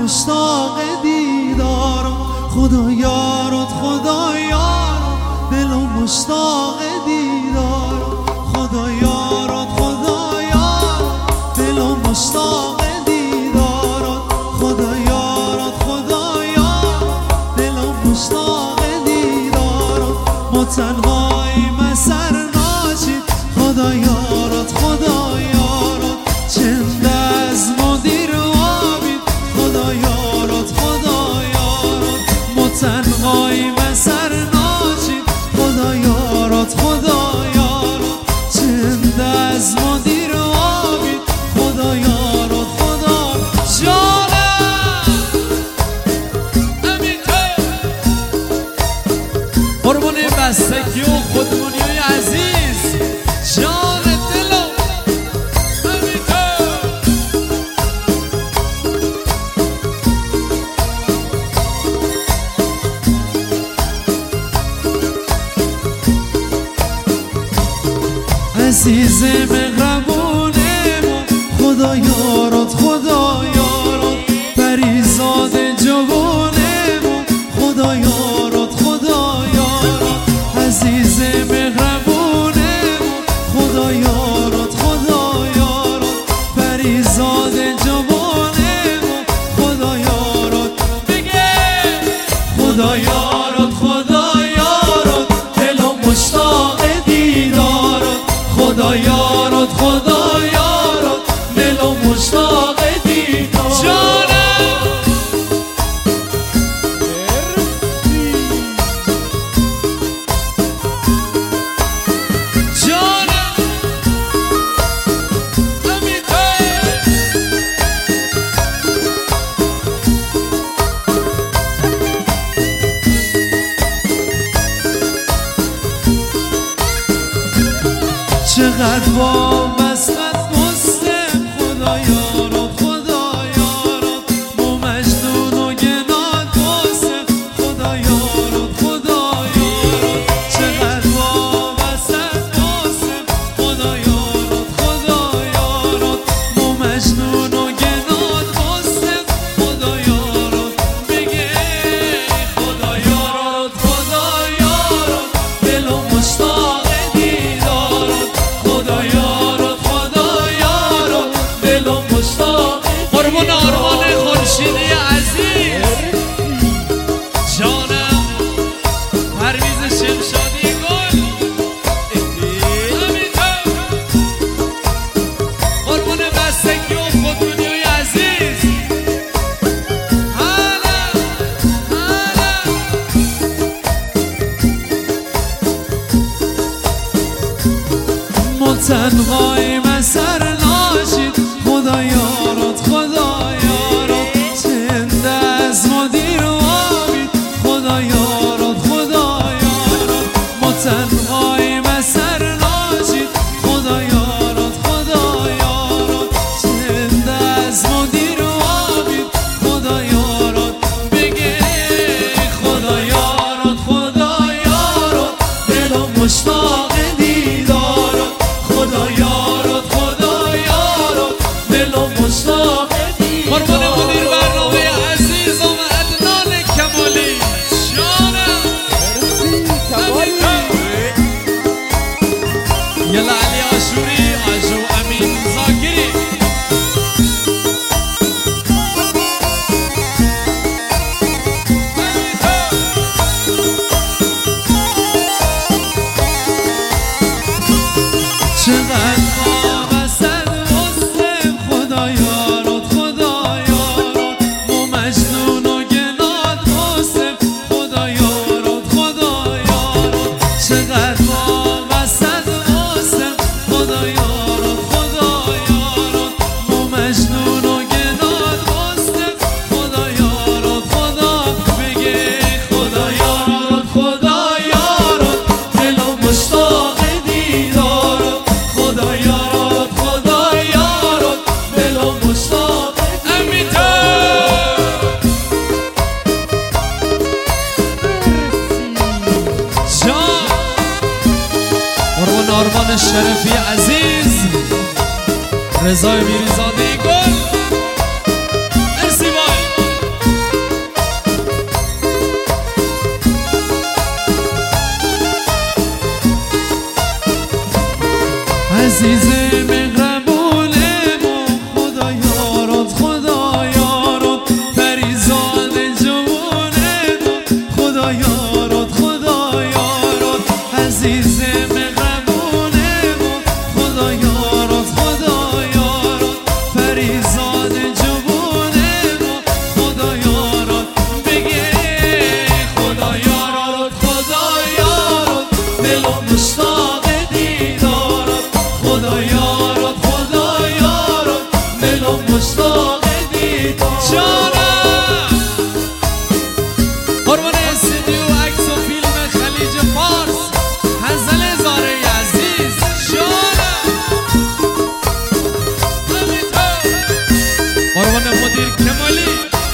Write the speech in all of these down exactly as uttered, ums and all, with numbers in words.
مشتاق دیدارم، خدا یارت خدا یارم، دلم مشتاق دیدارم، خدا یارت خدا یارم، دلم مشتاق دیدارم، خدا یارت خدا یارم، دلم مشتاق دیدارم. ما تنهاییم سر ناشید، خدا یارت خدا یارت، چند از ما دیر آبید، خدا یارت خدا یارت. ما تنهاییم سر ناشید، خدا یارت خدا یارت، چند از ما دیر آبید، خدا یارت خدا جانم. امین قربون بستگی و خودمونی های عزیز، جان دلم. امین عزیز مهربونه ما، خدا یارت خدا یارت، پریزاد جوونه ما، خدا یارت خدا یارت، عزیز مهربونه ما، خدا یارت خدا یارت، پریزاد جوونه ما، خدا یارت. بگه خدا یارت خدا یارت، دلم مشتاق دیدارت، خدا یارت خدا یارت، دلم مشتاق دیدارت. جانم جانم امین چقدر با مسخط مستم، خدا یارت خدا یارت، مو مجنون و گناه گستم، خدا یارت خدا یارت. چقدر با مسخط مستم، خدا یارت خدا یارت، مو مجنون و گناه گستم، خدا یارت. بگه خدا یارت خدا یارت، دلم مشتاق دیدارت، خدا یارت خدا یارت، دلم مشتاق. قربون آرمان خورشیدی عزیز، جانم پرویز شمشادی گل. امین قربون بستگی و خودمونی های عزیز. هلا هلا ما تنهاییم سر ناشید، خدا یارت خدا یارت، چند از ما دیر آبید، خدا یارت خدا یارت. ما تنهاییم سر ناشید، خدا یارت خدا یارت، چند از ما دیر آبید، خدا یارت. بگه خدا یارت خدا یارت، دلم مشتاق دیدارت، خدا یارت خدا یارت، دلم مشتاق. قربون مدیر برنامه عزیزم عدنان کمالی، جانم یلا علی آشوری آجو امین زاکری. چقدر وابستم مستم، خدا یارت خدا یارت، مو مجنون و گناه گستم، خدا یارت خدا یارت. چقدر وابستم مستم، خدا یارت خدا یارت، مو مجنون و گناه گستم، خدا یارت خدا. بگه خدا یارت خدا یارت، دلم مشتاق دیدارت، خدا یارت خدا یارت، دلم مشتاق. امین جان قربون آرمان شرفی عزیز، رضای میرزاده گل. مرسی بای تو مشتاق دیدار جانم قربان استودیو عکس و فیلم خلیج فارس حنظله زاره عزیز جانم قربان مدیر کمالی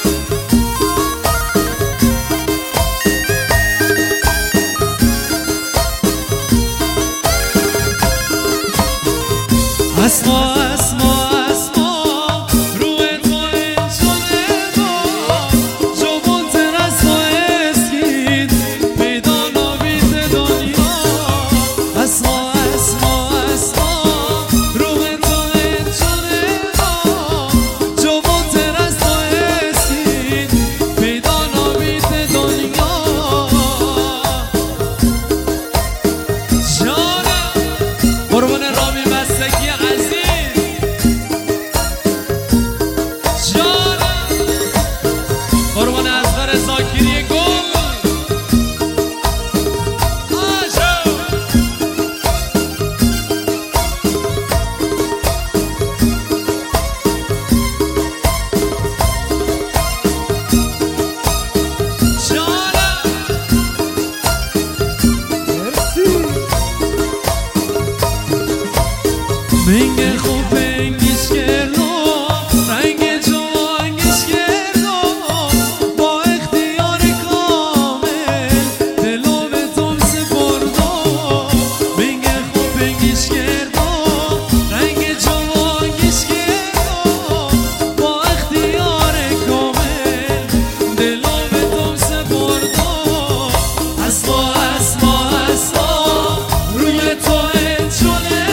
اسما اسما اسما روی تو این شده با جوان ترس و اسکید پیدا نبید دنیا اسما اسما اسما روی تو این شده با جوان ترس و اسکید پیدا نبید دنیا جانم قربان رامی بستگی قربان اصغر زاکری گل آشو جانم مرسی منگ خوب بنگیش کردو رنگ جوانگیش کردو با اختیار کامل دلو به تم سپردو منگ خوب بنگیش کردو رنگ جوانگیش کردو با اختیار کامل دلو به تم سپردو اسما اسما اسما روی تو این شده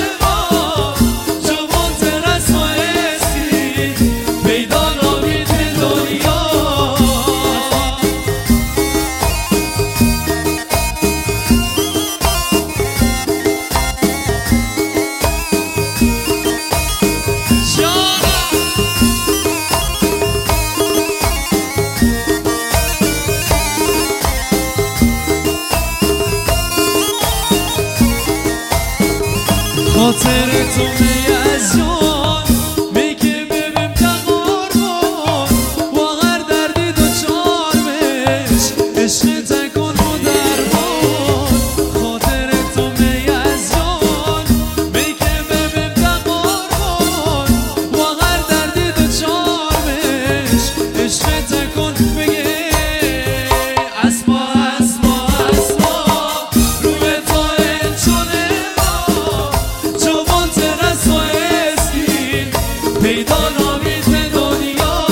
خاطر تو می از جان می که ببیم تقار کن واقعا دردی دو چار بش عشق تکن و درمان خاطر تو می از جان می که ببیم تقار کن واقعا دردی دو چار بش عشق تکن بگه اسما اسما اسما روی تو این شده پیدا نامید دنیا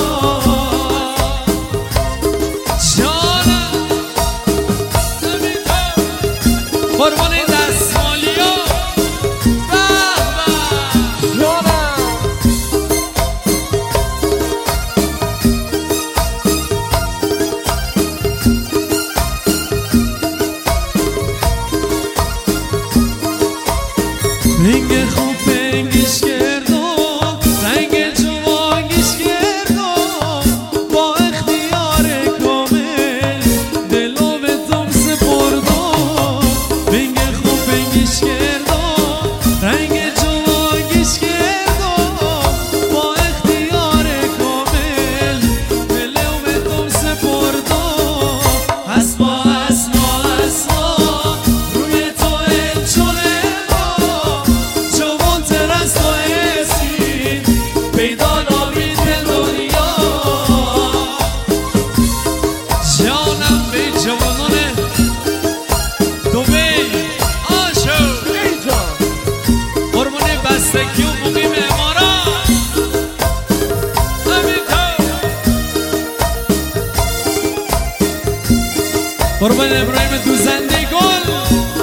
جانم قربان دستمالی ها منگ خوب بنگیش کردو رنگ جوانگیش کردو با اختیار کامل دلو به تم سپردو منگ خوب بنگیش کردو رنگ جوانگیش کردو با اختیار کامل دلو به تم سپردو اسما اسما اسما روی تو این شده جوان ترس و اسکید پیدا نبید دنیا جانم به جوانان دوبی آشو قربان بستگی و مقیم امارات همینطور قربان ابراهیم دوزنده گل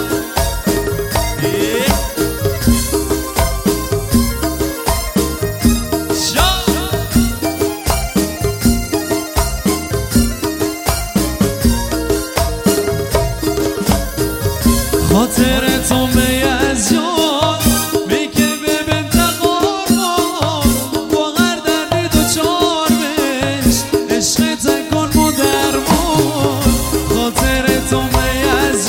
خاطر تو می از جان می که ببین تقار کن واقعا دردی دو چار بش عشق تکن و درمان خاطر تو می از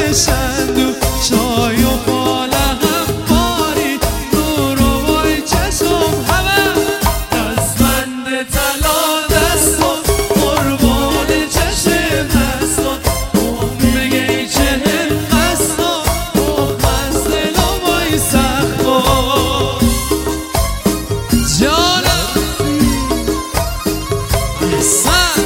بشند و چای و فال هم باری نور و وای چشم همه دستبند طلا دستان قربان چشم دستان عمره چهل قصدان و از دل و وای سخبان جانم احسن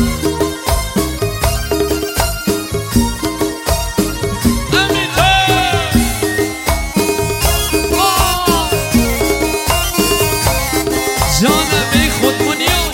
جانم ای خودمونیون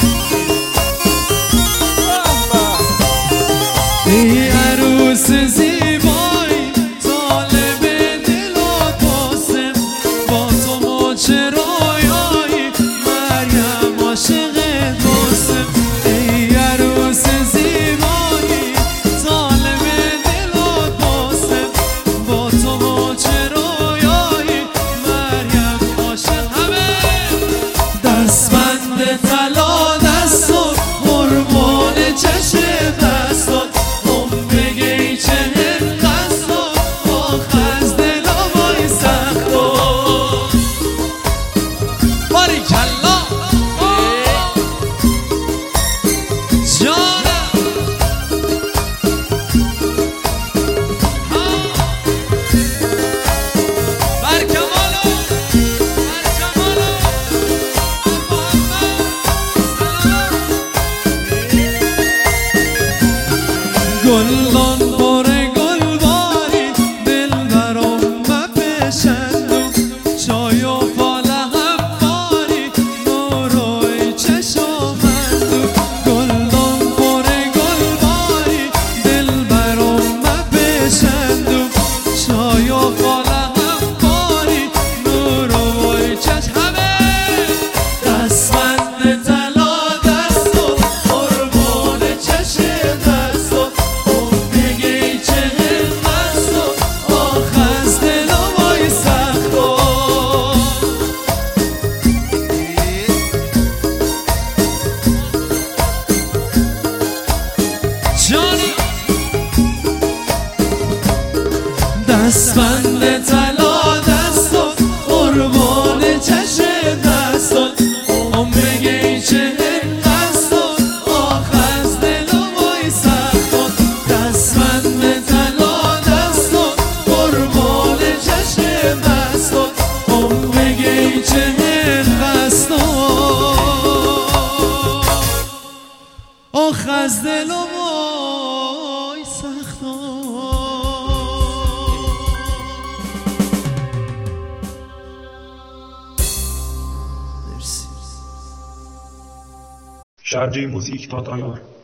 ای عروس زیبایی طالب دل و قاسم با تو ما چه رویایی مریم عاشق قاسم ای عروس زیبایی طالب دل و قاسم با تو ما چه رویایی مریم عاشق همه دستبند طلا دستان قربان چشم دستان عمره چهل قصدان آخ از دل و وای سخبان باریکلا جانم برکمالو برکمالو گلدان پر گل باری دل برام مپشند و چای و فال هم باری نور و ای چشمند و گلدان پر گل باری دل برام مپشند و چای و فال هم باری نور و ای چشم همه دستبند طلا دستان قربان چشم دستان عمره چهل قصدان آخ از دل و وای سخبان جانی دستبند طلا دستان قربان چشم دستان عمره چهل قصدان آخ از دل و وای سخبان دستبند طلا دستان قربان چشم دستان عمره چهل قصدان آخ از دل و وای سختان مرسی شارجی موزیک دات آی آر